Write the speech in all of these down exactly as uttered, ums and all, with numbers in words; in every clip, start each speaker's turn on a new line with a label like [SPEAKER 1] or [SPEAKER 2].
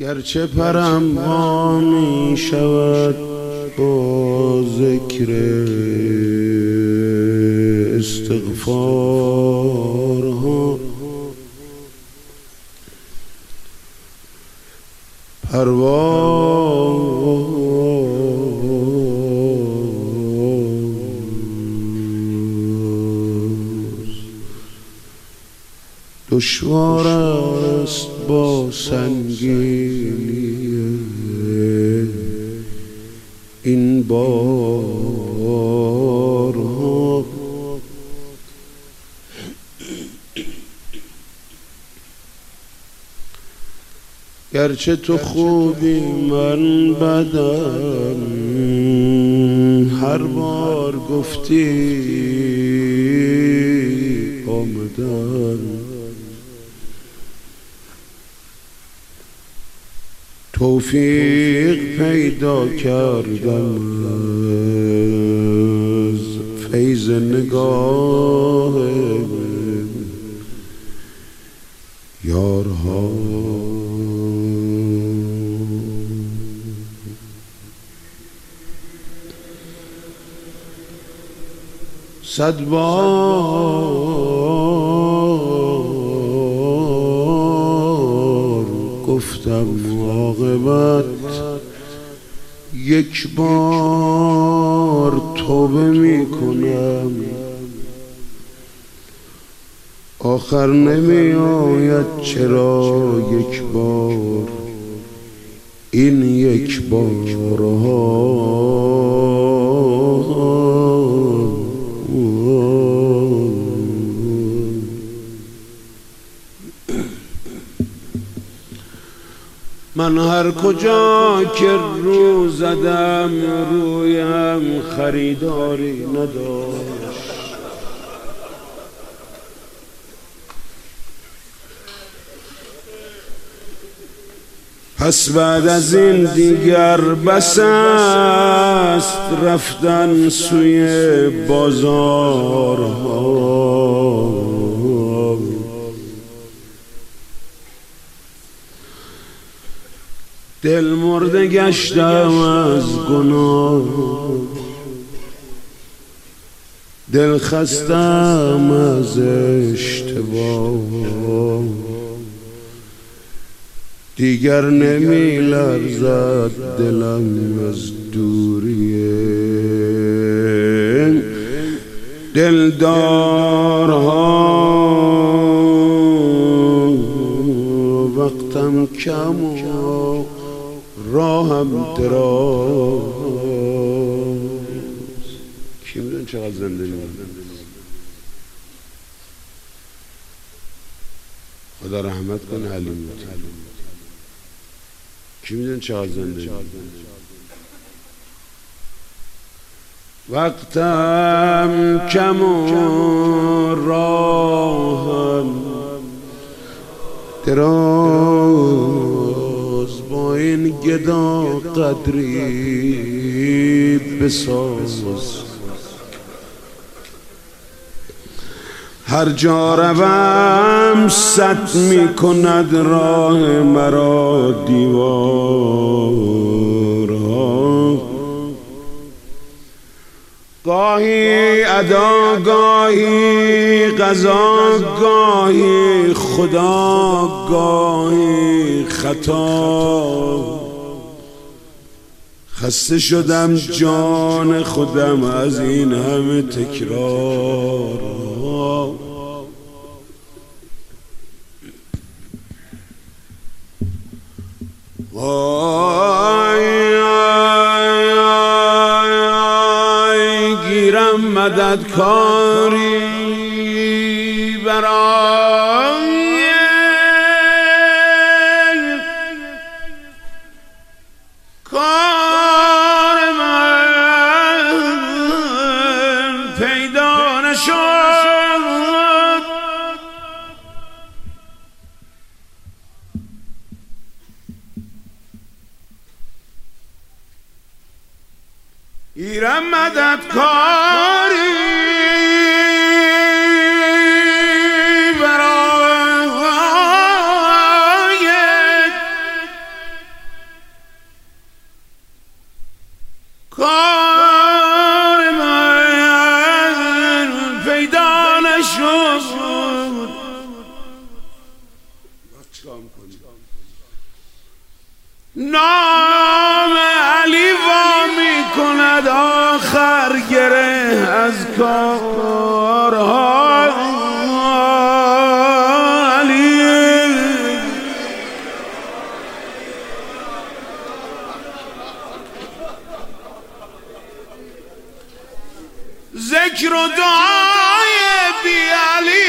[SPEAKER 1] گرچه پرم ها می شود با ذکر استغفارها، پرواز دشوار است با سنگینی این بارها. گرچه تو خوبی من بدم، هر بار گفتی آمدم. توفیق پیدا کردم از فیض نگاه یارها. صد بار گفتم عاقبت یک بار توبه می کنم، آخر نمی آید چرا یک بار این یک بارها. من هر کجا که رو زدم رویم خریداری نداشت، پس بعد از این دیگر بس است رفتن سوی بازارها. دل مرده گشتم از گناه، دل خستم از اشتباه، دیگر نمی لرزد دلم از دوری دلدارها. وقتم کم و راهم دراز، کی میدونه چقدر زنده می‌مونم. خدا رحمت کنه حلیم، کی میدونه چقدر زنده می‌مونم. وقتم کم و راهم دراز، با این گدا قدری بساز. هر جا روم سد می کند راه مرا دیوارها، گاهی ادا گاهی قضا گاهی خدا گاهی خطا. خسته شدم جان خودم از این همه تکرار. گیرم مددکاری برای کار من پیدا نشد. گیرم مددکاری برای کار من پیدا نشد. نام علی وا می کند آخر گره از کارها. علی ذکر و دعای بی علی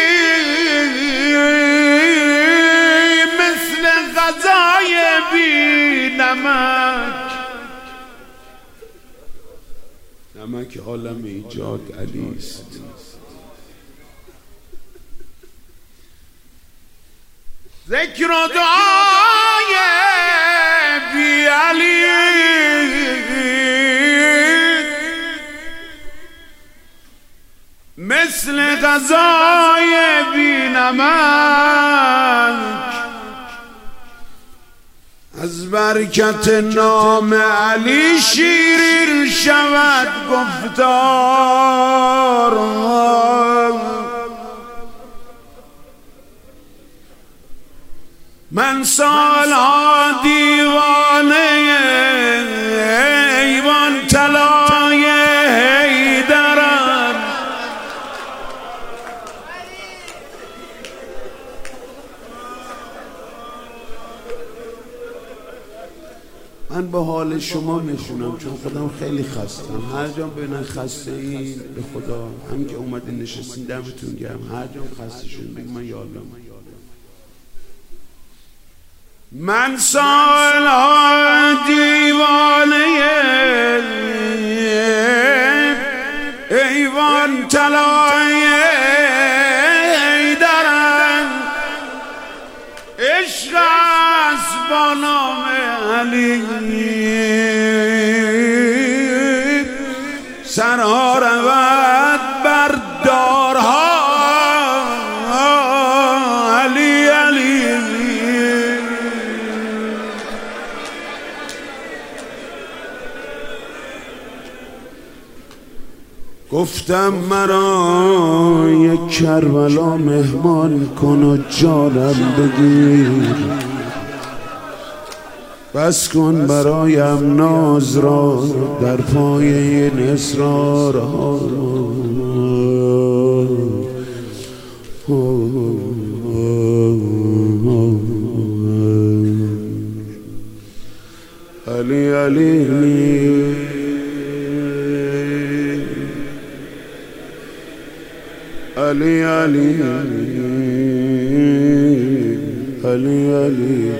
[SPEAKER 1] مثل غذای بی نمک. نمک عالم ایجاد علی است. ذکر و دعای بی علی مثل غذای بی نمک. از برکت نام علی شیرین شود گفتار. من سالها دیوانه ایوان طلای حیدرم. من به حال شما میخونم چون خودم خیلی خستم. هر جا ببینن خسته این به خدا هم که اومدین نشستین دمتون گرم. هر جا خسته شدین بگید من یا الله. من سالها دیوانه ایوان طلای حیدرم. عشق است با نام علی سرها رود بر دارها. علی علی گفتم مرا یک کربلا مهمان کن و جانم بگیر. بس کن برایم ناز را در پای این اسرارها. علی علی علی علی علی علی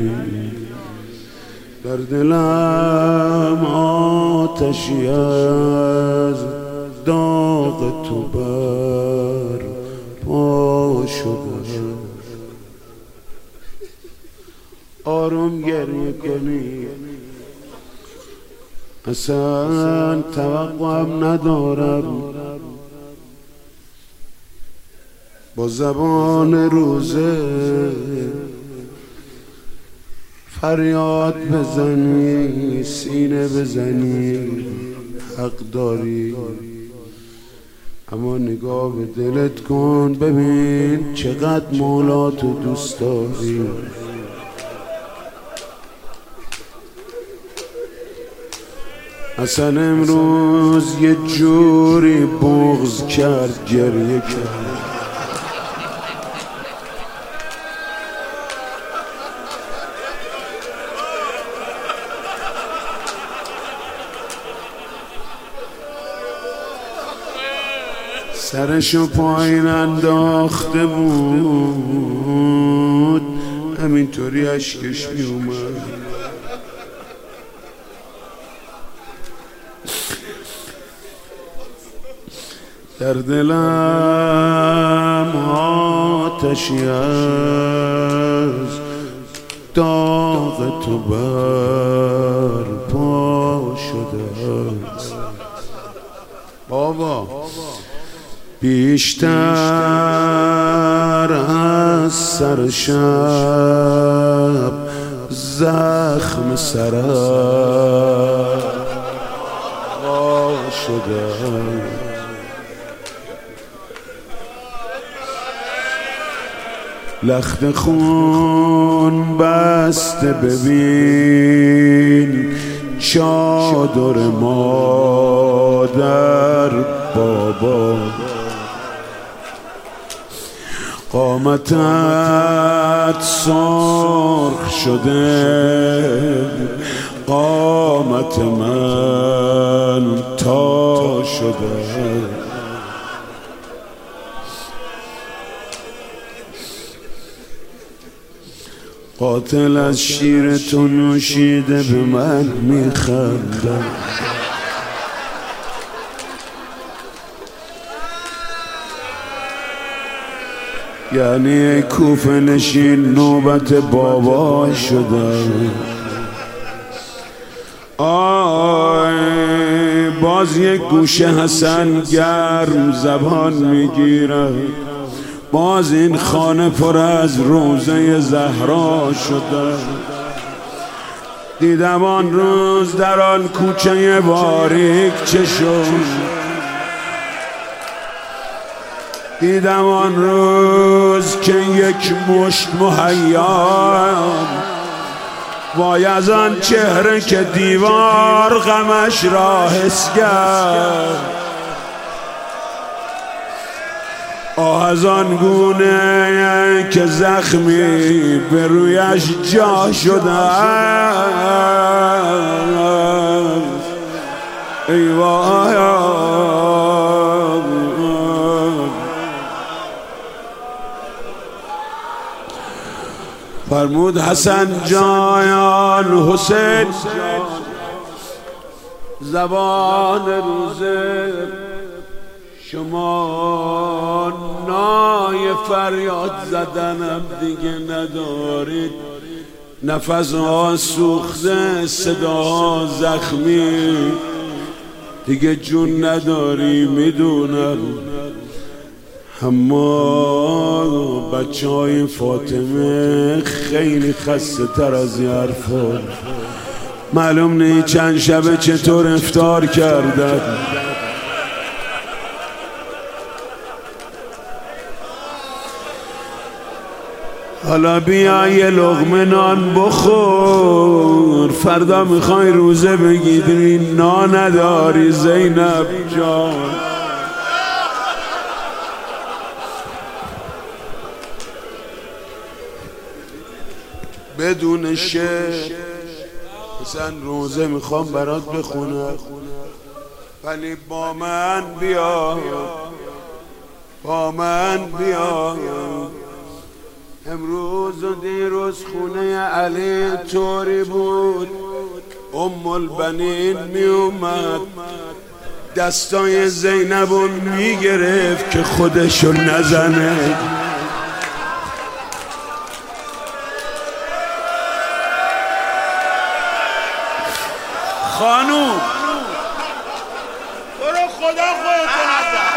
[SPEAKER 1] در دلم آتشی از داغ تو بر پا شده. آروم گریه کنی اصلا توقعم ندارم. با زبان روزه فریاد بزنی سینه بزنی حق داری. اما نگاه به دلت کن ببین چقدر مولا تو دوست داری. اصلا امروز یه جوری بغض کرد گریه کرد. سرشو پایین انداخته بود همینطوری اشکش می اومد. در دلم آتشی از داغ تو بر پا شده است. بابا بیشتر از سر شب زخم سرم شدم. لخت خون بسته ببین چادر مادر بابا، قامتت سرخ شده قامت من تا شده. قاتل از شیر تو نوشیده به من میخنده. یعنی کوفه نشین نوبت بابا شده. آی باز یک گوشه حسن گرم زبان میگیره، باز این خانه پر از روزه زهرا شده. دیدم آن روز در آن کوچه باریک چشم، دیدم آن روز که یک مشت مهیام وای از آن چهره که دیوار غمش را حس کرد. آه از آن گونه که زخمی به رویش جا شده. ای وای فرمود حسن جان حسین زبان روزه شما نای فریاد زدنم دیگه ندارید، نفسها سوخته صداها زخمی دیگه جون نداری میدونم. اما بچه های فاطمه خیلی خسته تر از این حرفا، معلوم نی چند شبه چطور افطار کردن. حالا بیا یه لقمه نان بخور، فردا میخوای روزه بگیری نان نداری زینب جان. بدون شعر حسن روزه میخوام برات بخونم، ولی با من بیا با من بیا. امروز و دیروز خونه علی طوری بود، ام البنین می اومد دستای زینبو میگرفت که خودشو نزنه. خانوم برو خدا خودتو نزن.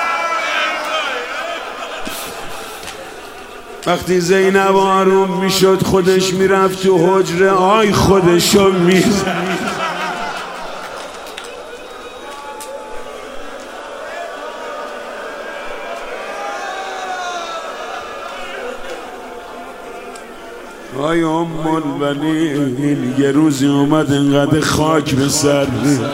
[SPEAKER 1] وقتی زینب آروم میشد خودش میرفت تو حجره، آی خودشو میزن. آی ام البنین یه روزی اومد انقدر خاک به سر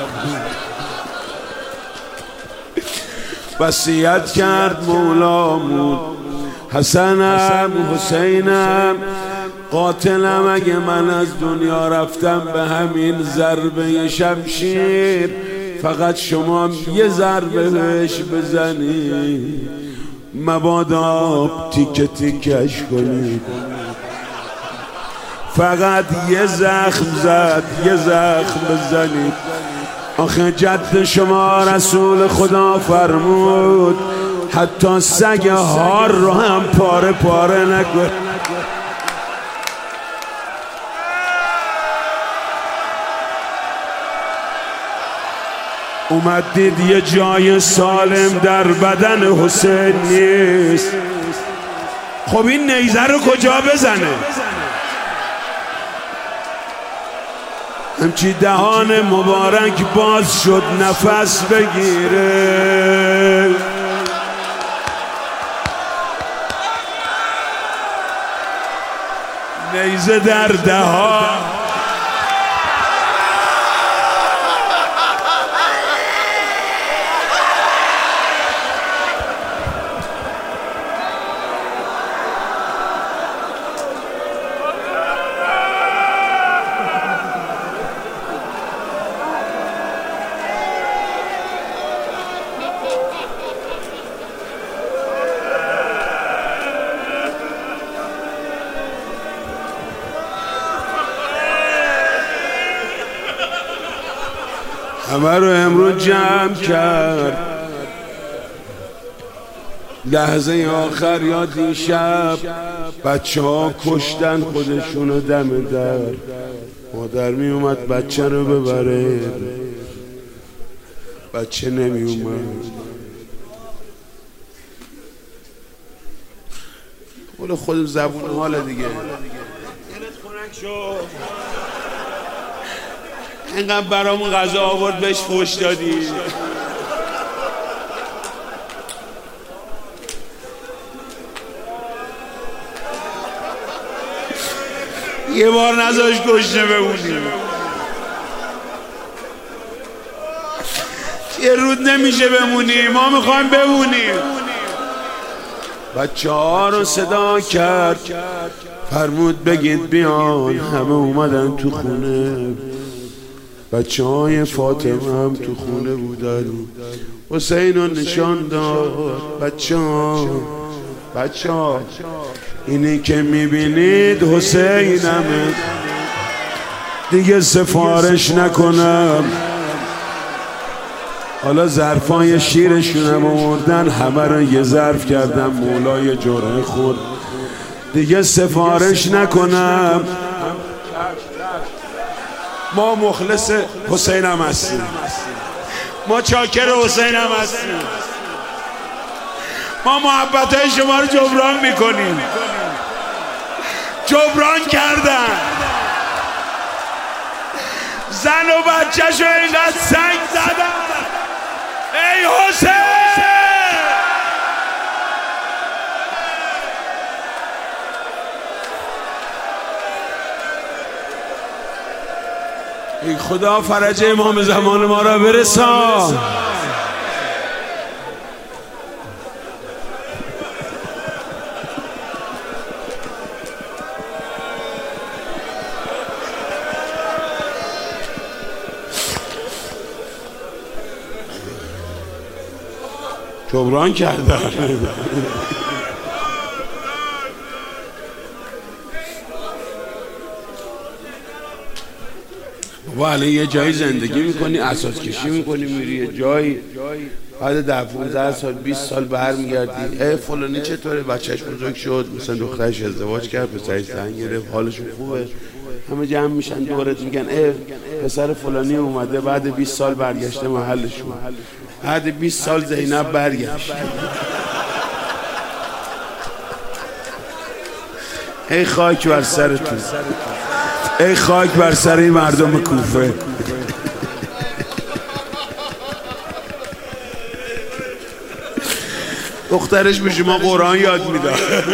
[SPEAKER 1] وصیت کرد مولامون، حسنم حسینم قاتلم، اگه من از دنیا رفتم به همین ضربه شمشیر فقط شما یه ضربه بهش بزنی، مبادا تیکه تیکش کنید. فقط یه زخم زد یه زخم بزنید. آخه جد شما رسول خدا فرمود حتی سگ هار رو هم پاره پاره نکن. اومد دید یه جای سالم در بدن حسین نیست، خب این نیزه رو کجا بزنه؟ همچی دهان مبارک باز شد نفس بگیره. نیزه در دهان همه رو امروز جمع کرد. لحظه آخر یا دیشب بچه ها کشتن خودشونو دم در. مادر می اومد بچه رو ببره، بچه نمی اومد. قول خودم زبون حال دیگه. دلت خنک شد اینقدر برامون غذا آورد بهش فوش دادی. یه بار نذاش گشنه بمونیم. یه رود نمیشه بمونیم، ما میخوایم بمونیم. بچه ها رو صدا کرد، فرمود بگید بیان. همه اومدن تو خونه. بچه های فاطمه هم تو خونه بودن. حسین رو نشان داد. بچه ها بچه ها اینی که میبینید حسینمه. دیگه سفارش نکنم. حالا ظرفای شیرشونم آوردن، همه رو یه ظرف کردم. مولای جرعه خورد. دیگه سفارش نکنم. ما مخلص حسین هم هستیم، ما چاکر حسین هم هستیم، ما محبت های شما رو جبران میکنیم. جبران کردن. زن و بچه شو اینقدر سنگ زدن. ای حسین ای خدا فرج امام زمان ما را برسان. جبران کردن. و الان یه جایی زندگی میکنی، اساس کشی میکنی، میری یه جایی، بعد ده پونزده سال بیست سال برمیگردی. ای فلانی چطوره؟ بچهش بزرگ شد، مثلا دخترش ازدواج کرد، پسرش زن گرفت، حالشون خوبه. همه جمع میشن دورت میگن ای پسر فلانی اومده بعد بیست سال برگشته محلشون. بعد بیست سال زینب برگشت. ای خاک بر سرتون، ای خاک بر سر این مردم کوفه. دخترش به شما قرآن یاد میداد.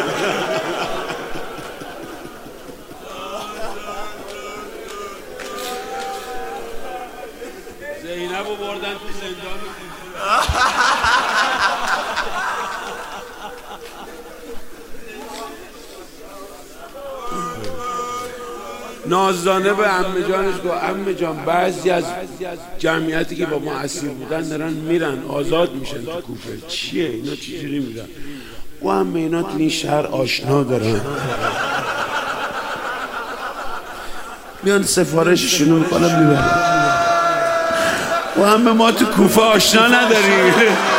[SPEAKER 1] زینب رو بردن تو زندان. نازدانه به عمه جانش گفت عمه جان بعضی از جمعیتی که با ما اسیر بودن دارن میرن، آزاد میشن تو کوفه. چیه اینا؟ چجوری میرن؟ و عمه اینا تو این شهر آشنا دارن، میان سفارششون رو میکنن میبرن. و عمه ما تو کوفه آشنا نداریم.